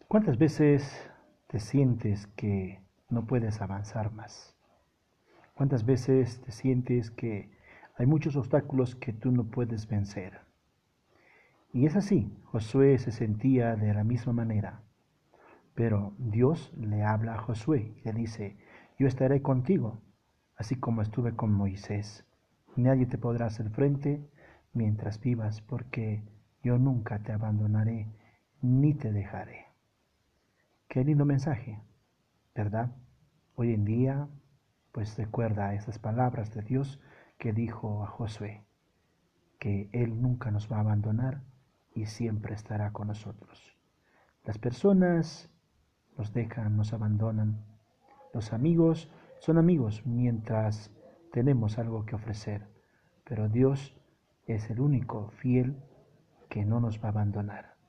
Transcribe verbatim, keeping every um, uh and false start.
¿Cuántas veces te sientes que no puedes avanzar más? ¿Cuántas veces te sientes que hay muchos obstáculos que tú no puedes vencer? Y es así, Josué se sentía de la misma manera. Pero Dios le habla a Josué y le dice: yo estaré contigo, así como estuve con Moisés. Nadie te podrá hacer frente mientras vivas, porque yo nunca te abandonaré ni te dejaré. Qué lindo mensaje, ¿verdad? Hoy en día, pues recuerda esas palabras de Dios que dijo a Josué, que Él nunca nos va a abandonar y siempre estará con nosotros. Las personas nos dejan, nos abandonan. Los amigos son amigos mientras tenemos algo que ofrecer, pero Dios es el único fiel que no nos va a abandonar.